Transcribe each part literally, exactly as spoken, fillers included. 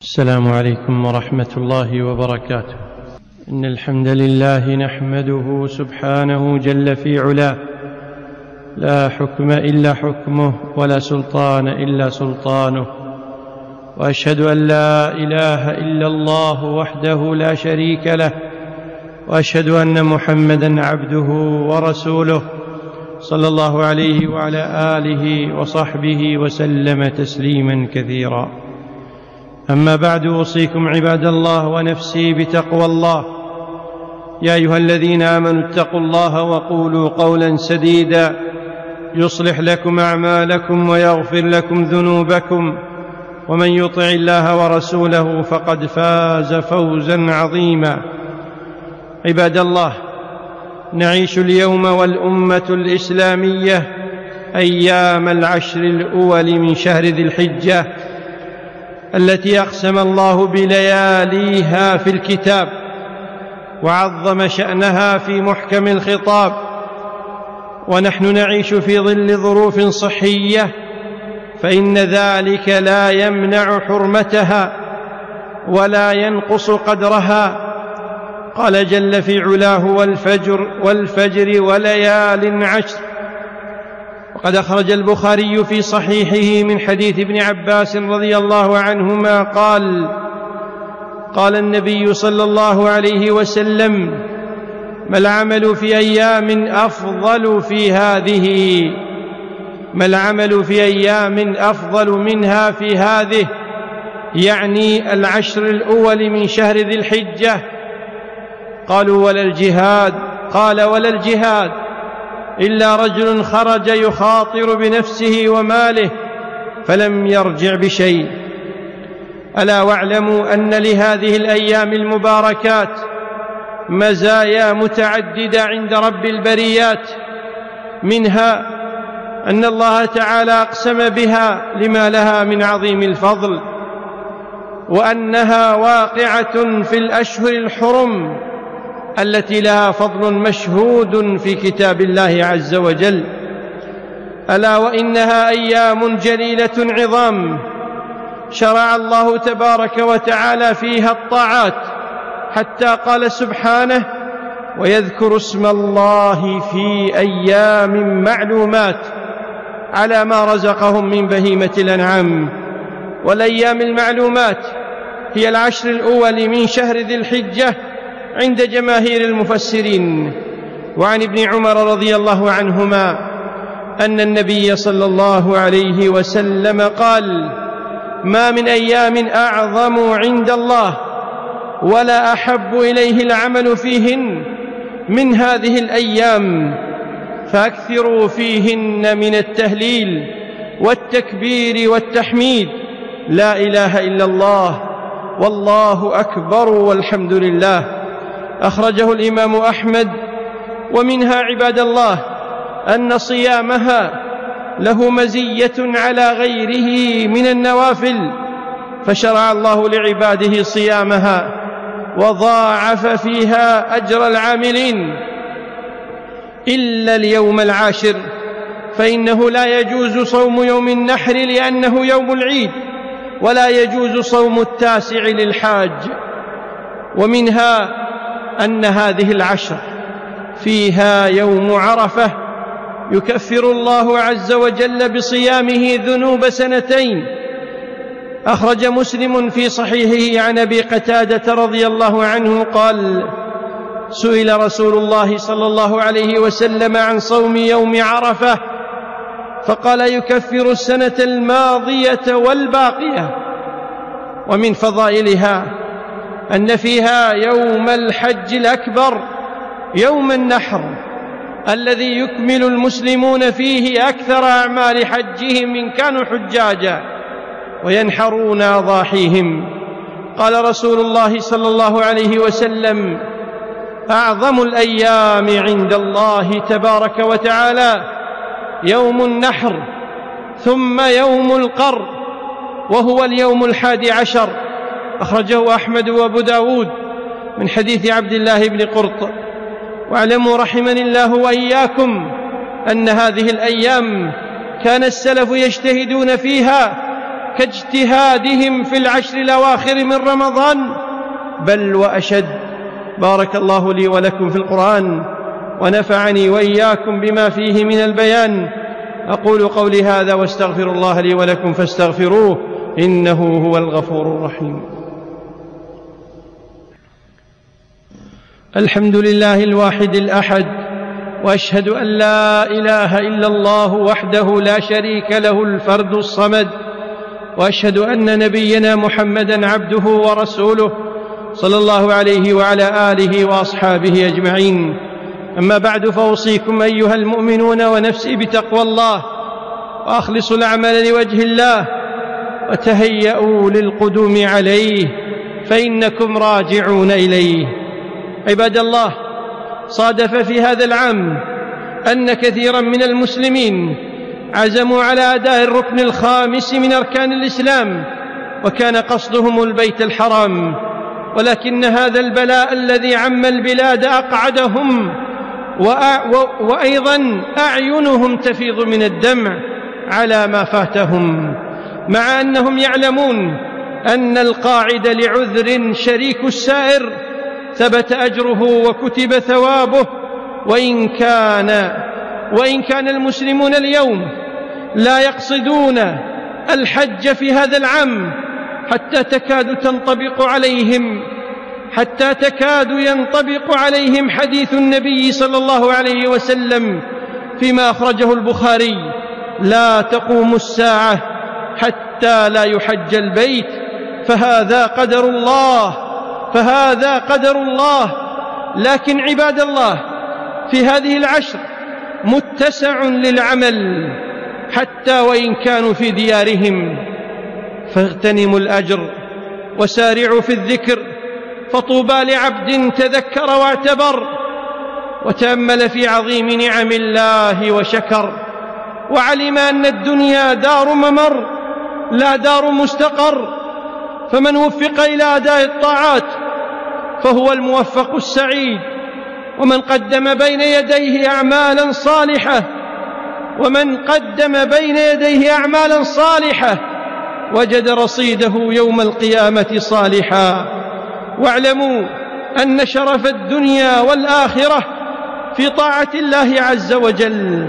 السلام عليكم ورحمة الله وبركاته. إن الحمد لله نحمده سبحانه جل في علاه، لا حكم إلا حكمه ولا سلطان إلا سلطانه، وأشهد أن لا إله إلا الله وحده لا شريك له، وأشهد أن محمدًا عبده ورسوله صلى الله عليه وعلى آله وصحبه وسلم تسليمًا كثيرا. أما بعد، أوصيكم عباد الله ونفسي بتقوى الله. يا أيها الذين آمنوا اتقوا الله وقولوا قولا سديدا يصلح لكم أعمالكم ويغفر لكم ذنوبكم، ومن يطع الله ورسوله فقد فاز فوزا عظيما. عباد الله، نعيش اليوم والأمة الإسلامية أيام العشر الأول من شهر ذي الحجة التي أقسم الله بلياليها في الكتاب وعظم شأنها في محكم الخطاب، ونحن نعيش في ظل ظروف صحية، فإن ذلك لا يمنع حرمتها ولا ينقص قدرها. قال جل في علاه: والفجر والفجر وليال عشر. وقد أخرج البخاري في صحيحه من حديث ابن عباس رضي الله عنهما قال: قال النبي صلى الله عليه وسلم: ما العمل في أيام أفضل في هذه ما العمل في أيام أفضل منها في هذه، يعني العشر الأول من شهر ذي الحجة. قالوا: ولا الجهاد؟ قال: ولا الجهاد إلا رجل خرج يخاطر بنفسه وماله فلم يرجع بشيء. ألا واعلموا أن لهذه الأيام المباركات مزايا متعددة عند رب البريات، منها أن الله تعالى أقسم بها لما لها من عظيم الفضل، وأنها واقعة في الأشهر الحرم التي لها فضل مشهود في كتاب الله عز وجل. ألا وإنها أيام جليلة عظام شرع الله تبارك وتعالى فيها الطاعات، حتى قال سبحانه: ويذكر اسم الله في أيام معلومات على ما رزقهم من بهيمة الأنعام. والأيام المعلومات هي العشر الأول من شهر ذي الحجة عند جماهير المفسرين. وعن ابن عمر رضي الله عنهما أن النبي صلى الله عليه وسلم قال: ما من أيام أعظم عند الله ولا أحب إليه العمل فيهن من هذه الأيام، فأكثروا فيهن من التهليل والتكبير والتحميد، لا إله إلا الله والله أكبر والحمد لله. أخرجه الإمام أحمد. ومنها عباد الله أن صيامها له مزية على غيره من النوافل، فشرع الله لعباده صيامها وضاعف فيها أجر العاملين، إلا اليوم العاشر فإنه لا يجوز صوم يوم النحر لأنه يوم العيد، ولا يجوز صوم التاسع للحاج. ومنها أن هذه العشر فيها يوم عرفة يكفر الله عز وجل بصيامه ذنوب سنتين. أخرج مسلم في صحيحه عن أبي قتادة رضي الله عنه قال: سئل رسول الله صلى الله عليه وسلم عن صوم يوم عرفة فقال: يكفر السنة الماضية والباقية. ومن فضائلها أن فيها يوم الحج الأكبر، يوم النحر، الذي يكمل المسلمون فيه أكثر أعمال حجهم إن كانوا حجاجا وينحرون أضاحيهم. قال رسول الله صلى الله عليه وسلم: أعظم الأيام عند الله تبارك وتعالى يوم النحر، ثم يوم القر، وهو اليوم الحادي عشر. أخرجه أحمد وأبو داود من حديث عبد الله بن قرط. واعلموا رحمني الله وإياكم أن هذه الأيام كان السلف يجتهدون فيها كاجتهادهم في العشر الأواخر من رمضان، بل وأشد. بارك الله لي ولكم في القرآن، ونفعني وإياكم بما فيه من البيان. أقول قولي هذا واستغفر الله لي ولكم فاستغفروه، إنه هو الغفور الرحيم. الحمد لله الواحد الأحد، وأشهد أن لا إله إلا الله وحده لا شريك له الفرد الصمد، وأشهد أن نبينا محمدًا عبده ورسوله صلى الله عليه وعلى آله وأصحابه أجمعين. أما بعد، فأوصيكم أيها المؤمنون ونفسي بتقوى الله، وأخلصوا الأعمال لوجه الله، وتهيئوا للقدوم عليه، فإنكم راجعون إليه. عباد الله، صادف في هذا العام أن كثيرا من المسلمين عزموا على أداء الركن الخامس من أركان الإسلام، وكان قصدهم البيت الحرام، ولكن هذا البلاء الذي عم البلاد أقعدهم، وأيضا أعينهم تفيض من الدمع على ما فاتهم، مع أنهم يعلمون أن القاعد لعذر شريك السائر ثبت أجره وكتب ثوابه. وإن كان وإن كان المسلمون اليوم لا يقصدون الحج في هذا العام، حتى تكاد تنطبق عليهم حتى تكاد ينطبق عليهم حديث النبي صلى الله عليه وسلم فيما أخرجه البخاري: لا تقوم الساعة حتى لا يحج البيت، فهذا قدر الله فهذا قدر الله. لكن عباد الله، في هذه العشر متسع للعمل حتى وإن كانوا في ديارهم، فاغتنموا الأجر وسارعوا في الذكر، فطوبى لعبد تذكر واعتبر، وتأمل في عظيم نعم الله وشكر، وعلم أن الدنيا دار ممر لا دار مستقر. فمن وفق إلى أداء الطاعات فهو الموفق السعيد، ومن قدم بين يديه أعمالا صالحة ومن قدم بين يديه أعمالا صالحة وجد رصيده يوم القيامة صالحا. واعلموا أن شرف الدنيا والآخرة في طاعة الله عز وجل،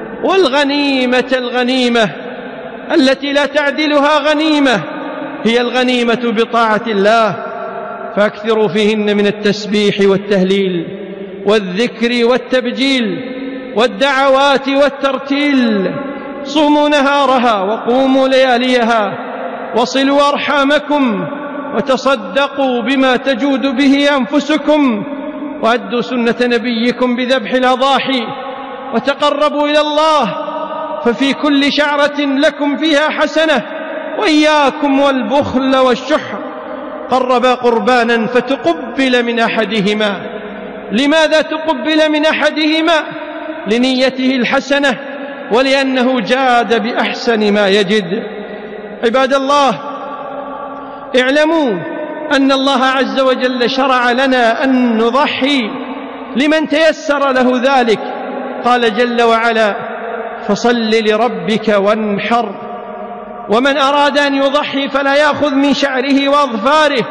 والغنيمة الغنيمة التي لا تعدلها غنيمة هي الغنيمة بطاعة الله، فاكثروا فيهن من التسبيح والتهليل والذكر والتبجيل والدعوات والترتيل. صوموا نهارها وقوموا لياليها، وصلوا أرحامكم، وتصدقوا بما تجود به أنفسكم، وأدوا سنة نبيكم بذبح الأضاحي، وتقربوا إلى الله، ففي كل شعرة لكم فيها حسنة. وإياكم والبخل والشح. قربا قربانا فتقبل من أحدهما. لماذا تقبل من أحدهما؟ لنيته الحسنة، ولأنه جاد بأحسن ما يجد. عباد الله، اعلموا أن الله عز وجل شرع لنا أن نضحي لمن تيسر له ذلك. قال جل وعلا: فصل لربك وانحر. ومن أراد أن يضحي فلا يأخذ من شعره وأظفاره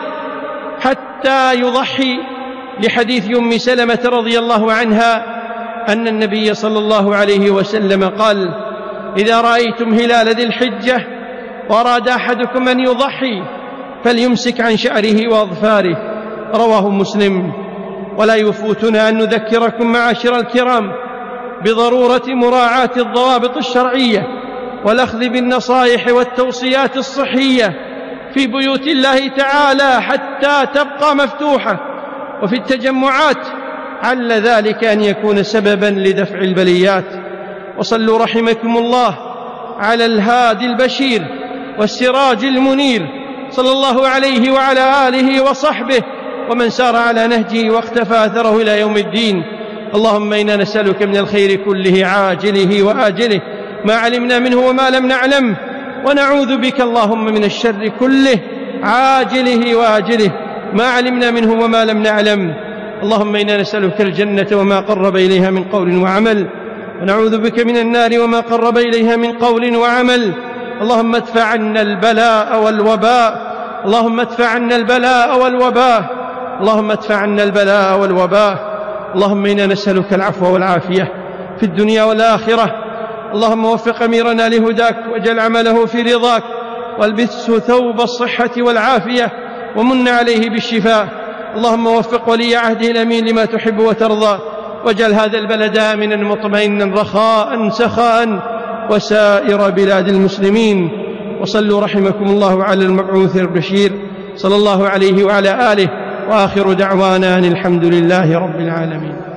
حتى يضحي، لحديث أم سلمة رضي الله عنها أن النبي صلى الله عليه وسلم قال: إذا رأيتم هلال ذي الحجة وأراد أحدكم أن يضحي فليمسك عن شعره وأظفاره. رواه مسلم. ولا يفوتنا أن نذكركم معاشر الكرام بضرورة مراعاة الضوابط الشرعية والأخذ بالنصائح والتوصيات الصحية في بيوت الله تعالى حتى تبقى مفتوحة، وفي التجمعات عل ذلك أن يكون سببا لدفع البليات. وصلوا رحمكم الله على الهادي البشير والسراج المنير صلى الله عليه وعلى آله وصحبه ومن سار على نهجه واقتفى أثره إلى يوم الدين. اللهم إنا نسألك من الخير كله عاجله وآجله ما علمنا منه وما لم نعلم، ونعوذ بك اللهم من الشر كله عاجله وآجله ما علمنا منه وما لم نعلم. اللهم إنا نسألك الجنة وما قرب إليها من قول وعمل، ونعوذ بك من النار وما قرب إليها من قول وعمل. اللهم ادفع عنا البلاء والوباء اللهم ادفع عنا البلاء والوباء اللهم ادفع عنا البلاء والوباء اللهم إنا نسألك العفو والعافية في الدنيا والآخرة. اللهم وفق أميرنا لهداك واجعل عمله في رضاك، والبسه ثوب الصحة والعافية ومن عليه بالشفاء. اللهم وفق ولي عهده الأمين لما تحب وترضى، واجعل هذا البلد آمنا مطمئنا رخاء سخاء وسائر بلاد المسلمين. وصلوا رحمكم الله على المبعوث البشير صلى الله عليه وعلى آله، وآخر دعوانا أن الحمد لله رب العالمين.